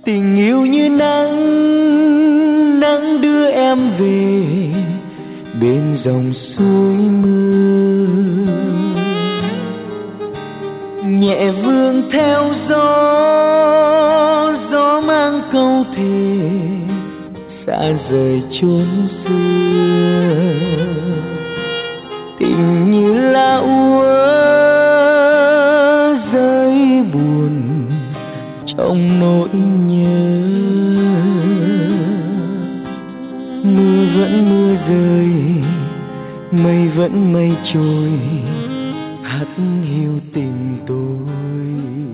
Tình yêu như nắng, nắng đưa em về bên dòng suối mưa, nhẹ vương theo gió, gió mang câu thề xa rời chốn xưa. Tình như lá úa rơi buồn trong nỗi nhớ, mưa vẫn mưa rơi, mây vẫn mây trôi, hắt hiu tình tôi.